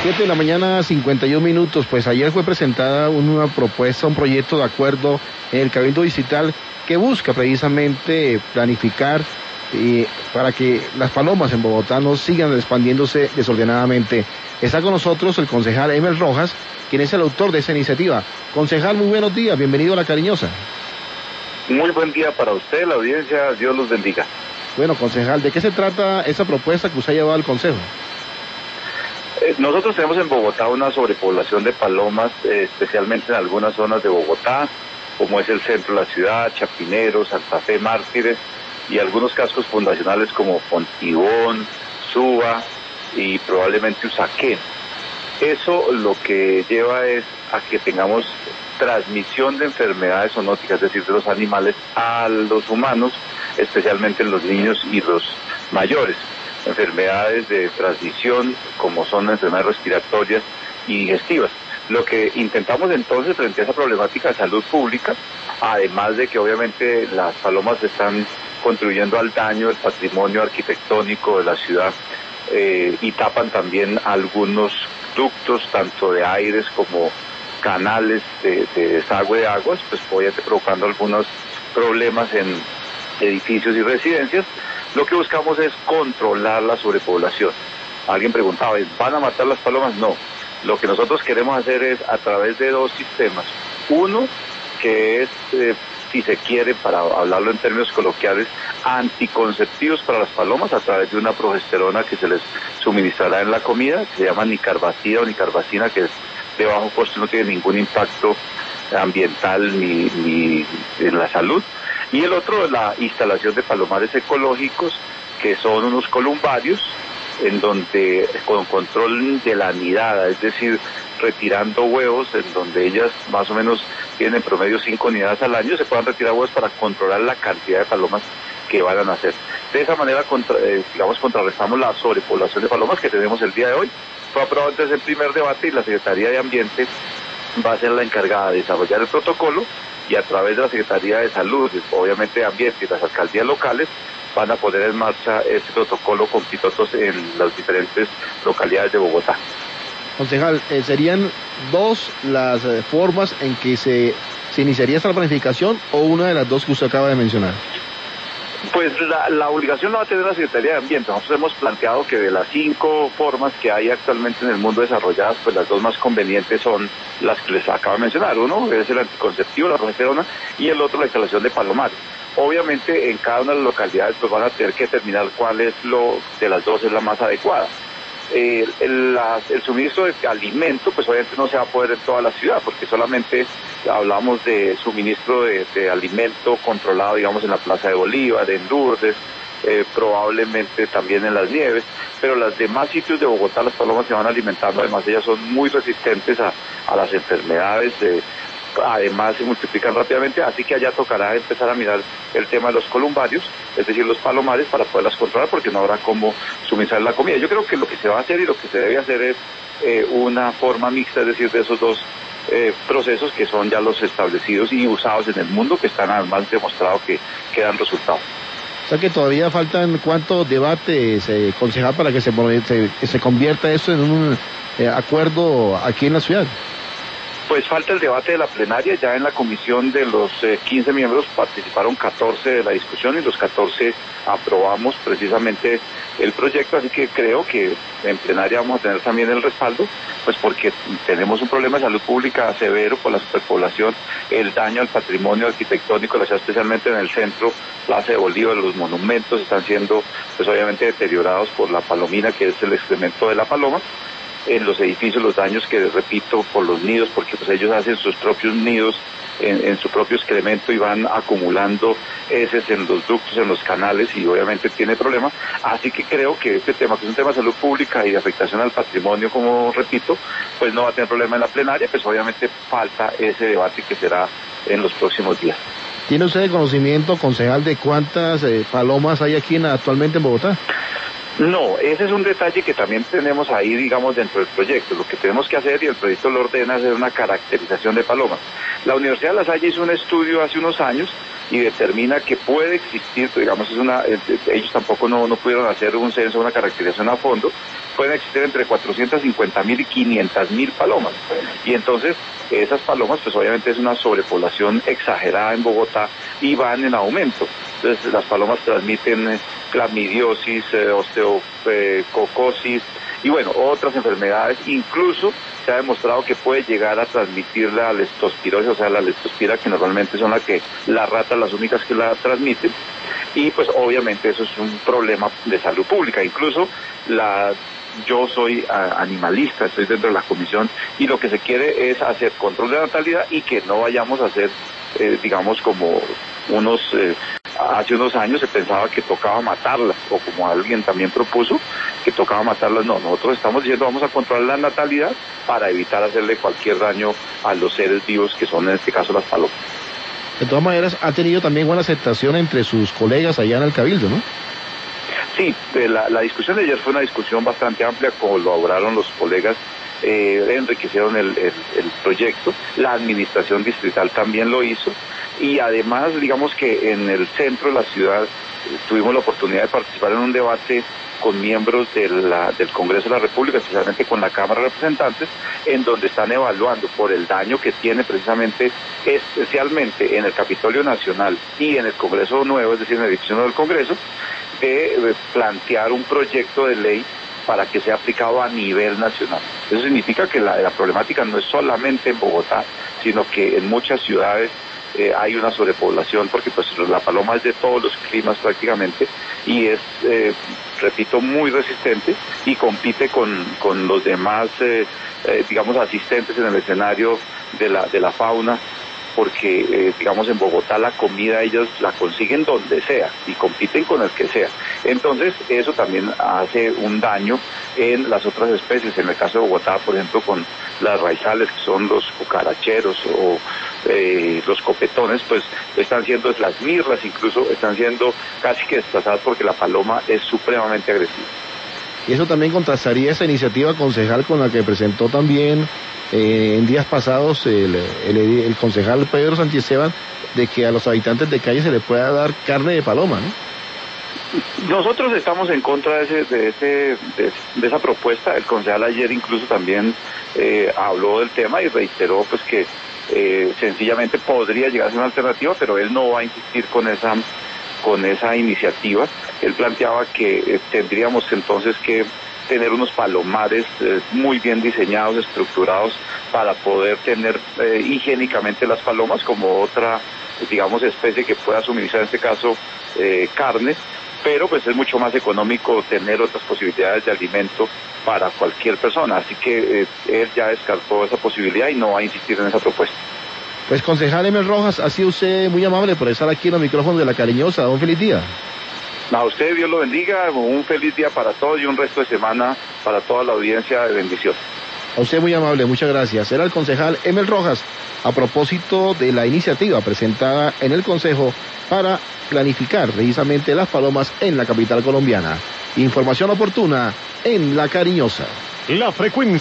7 de la mañana, 51 minutos. Pues ayer fue presentada una propuesta, un proyecto de acuerdo en el Cabildo Distrital que busca precisamente planificar para que las palomas en Bogotá no sigan expandiéndose desordenadamente. Está con nosotros el concejal Emel Rojas, quien es el autor de esa iniciativa. Concejal, muy buenos días, bienvenido a La Cariñosa. Muy buen día para usted, la audiencia, Dios los bendiga. Bueno, concejal, ¿de qué se trata esa propuesta que usted ha llevado al Consejo? Nosotros tenemos en Bogotá una sobrepoblación de palomas, especialmente en algunas zonas de Bogotá, como es el centro de la ciudad, Chapinero, Santa Fe, Mártires, y algunos cascos fundacionales como Fontibón, Suba y probablemente Usaquén. Eso lo que lleva es a que tengamos transmisión de enfermedades zoonóticas, es decir, de los animales a los humanos, especialmente en los niños y los mayores. Enfermedades de transmisión como son enfermedades respiratorias y digestivas. Lo que intentamos entonces frente a esa problemática de salud pública, además de que obviamente las palomas están contribuyendo al daño del patrimonio arquitectónico de la ciudad y tapan también algunos ductos, tanto de aires como canales de desagüe de aguas, pues obviamente provocando algunos problemas en edificios y residencias. Lo que buscamos es controlar la sobrepoblación. Alguien preguntaba, ¿van a matar las palomas? No. Lo que nosotros queremos hacer es a través de dos sistemas. Uno, que es, si se quiere, para hablarlo en términos coloquiales, anticonceptivos para las palomas a través de una progesterona que se les suministrará en la comida, que se llama nicarbacida o nicarbacina, que es de bajo costo, no tiene ningún impacto ambiental ni en la salud. Y el otro, la instalación de palomares ecológicos, que son unos columbarios, en donde con control de la nidada, es decir, retirando huevos, en donde ellas más o menos tienen en promedio 5 nidadas al año, se puedan retirar huevos para controlar la cantidad de palomas que van a nacer. De esa manera, contrarrestamos la sobrepoblación de palomas que tenemos el día de hoy. Fue aprobado entonces el primer debate y la Secretaría de Ambiente va a ser la encargada de desarrollar el protocolo, y a través de la Secretaría de Salud, obviamente de Ambiente y las alcaldías locales, van a poner en marcha este protocolo con pilotos en las diferentes localidades de Bogotá. Concejal, ¿serían dos las formas en que se iniciaría esta planificación o una de las dos que usted acaba de mencionar? Pues la obligación la va a tener la Secretaría de Ambiente. Nosotros hemos planteado que de las 5 formas que hay actualmente en el mundo desarrolladas, pues las dos más convenientes son las que les acabo de mencionar. Uno es el anticonceptivo, la progesterona, y el otro la instalación de palomares. Obviamente en cada una de las localidades pues van a tener que determinar cuál es de las dos es la más adecuada. El suministro de alimento pues obviamente no se va a poder en toda la ciudad, porque solamente hablamos de suministro de alimento controlado, digamos, en la Plaza de Bolívar, en Lourdes, probablemente también en Las Nieves, pero los demás sitios de Bogotá las palomas se van alimentando. Además ellas son muy resistentes a las enfermedades, además se multiplican rápidamente, así que allá tocará empezar a mirar el tema de los columbarios, es decir, los palomares, para poderlas controlar, porque no habrá cómo suministrar la comida. Yo creo que lo que se va a hacer y lo que se debe hacer es una forma mixta, es decir, de esos dos procesos que son ya los establecidos y usados en el mundo, que están además demostrado que dan resultados. O sea que todavía faltan cuántos debates, concejal, para que se convierta esto en un acuerdo aquí en la ciudad. Pues falta el debate de la plenaria. Ya en la comisión de los 15 miembros participaron 14 de la discusión y los 14 aprobamos precisamente el proyecto, así que creo que en plenaria vamos a tener también el respaldo, pues porque tenemos un problema de salud pública severo por la superpoblación, el daño al patrimonio arquitectónico de la ciudad, especialmente en el centro, Plaza de Bolívar, los monumentos están siendo pues obviamente deteriorados por la palomina, que es el excremento de la paloma. En los edificios los daños que, repito, por los nidos, porque pues ellos hacen sus propios nidos en su propio excremento y van acumulando heces en los ductos, en los canales, y obviamente tiene problemas. Así que creo que este tema, que es un tema de salud pública y de afectación al patrimonio, como repito, pues no va a tener problema en la plenaria, pues obviamente falta ese debate que será en los próximos días. ¿Tiene usted conocimiento, concejal, de cuántas palomas hay aquí actualmente en Bogotá? No, ese es un detalle que también tenemos ahí, digamos, dentro del proyecto. Lo que tenemos que hacer, y el proyecto lo ordena, es hacer una caracterización de palomas. La Universidad de La Salle hizo un estudio hace unos años y determina que puede existir, digamos, ellos tampoco no pudieron hacer un censo, una caracterización a fondo, pueden existir entre 450.000 y 500.000 palomas. Y entonces esas palomas pues obviamente es una sobrepoblación exagerada en Bogotá y van en aumento. Entonces las palomas transmiten clamidiosis, osteococosis y bueno, otras enfermedades. Incluso se ha demostrado que puede llegar a transmitir la leptospirosis, o sea, la leptospira, que normalmente son las ratas las únicas que la transmiten. Y pues obviamente eso es un problema de salud pública. Incluso yo soy animalista, estoy dentro de la comisión, y lo que se quiere es hacer control de natalidad y que no vayamos a hacer, digamos, como hace unos años se pensaba que tocaba matarlas, o como alguien también propuso, que tocaba matarlas. No, nosotros estamos diciendo vamos a controlar la natalidad para evitar hacerle cualquier daño a los seres vivos, que son en este caso las palomas. De todas maneras, ha tenido también buena aceptación entre sus colegas allá en el Cabildo, ¿no? Sí, la discusión de ayer fue una discusión bastante amplia, colaboraron los colegas, enriquecieron el proyecto, la administración distrital también lo hizo, y además, digamos que en el centro de la ciudad tuvimos la oportunidad de participar en un debate con miembros del Congreso de la República, especialmente con la Cámara de Representantes, en donde están evaluando por el daño que tiene precisamente, especialmente en el Capitolio Nacional y en el Congreso Nuevo, es decir, en el edificio del Congreso, de plantear un proyecto de ley para que sea aplicado a nivel nacional. Eso significa que la problemática no es solamente en Bogotá, sino que en muchas ciudades hay una sobrepoblación, porque pues la paloma es de todos los climas prácticamente, y es, repito, muy resistente y compite con los demás, digamos, asistentes en el escenario de la fauna, porque, digamos, en Bogotá la comida ellos la consiguen donde sea y compiten con el que sea. Entonces, eso también hace un daño en las otras especies. En el caso de Bogotá, por ejemplo, con las raizales, que son los cucaracheros o los copetones, pues están siendo, las mirlas incluso, están siendo casi que desplazadas porque la paloma es supremamente agresiva. Y eso también contrastaría esa iniciativa concejal con la que presentó también en días pasados el concejal Pedro Santiesteban, de que a los habitantes de calle se les pueda dar carne de paloma, ¿no? Nosotros estamos en contra de esa propuesta. El concejal ayer incluso también habló del tema y reiteró pues que sencillamente podría llegar a ser una alternativa, pero él no va a insistir con esa iniciativa. Él planteaba que tendríamos entonces que tener unos palomares muy bien diseñados, estructurados, para poder tener higiénicamente las palomas como otra, digamos, especie que pueda suministrar, en este caso, carne, pero pues es mucho más económico tener otras posibilidades de alimento para cualquier persona. Así que él ya descartó esa posibilidad y no va a insistir en esa propuesta. Pues, concejal Emel Rojas, ha sido usted muy amable por estar aquí en los micrófonos de La Cariñosa. Un feliz día. A usted, Dios lo bendiga, un feliz día para todos y un resto de semana para toda la audiencia de bendición. A usted muy amable, muchas gracias. Era el concejal Emel Rojas a propósito de la iniciativa presentada en el Consejo para planificar precisamente las palomas en la capital colombiana. Información oportuna en La Cariñosa. La frecuencia